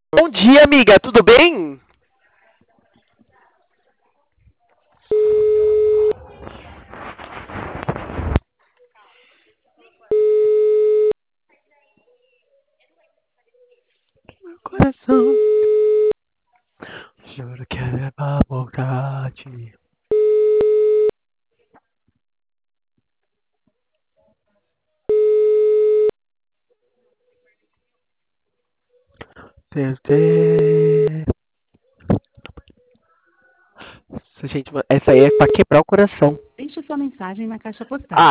Bom dia, amiga, tudo bem? Coração, juro que é levar pra ti. Tentei. Gente, essa aí é pra quebrar o coração. Deixe sua mensagem na caixa Ah, postal.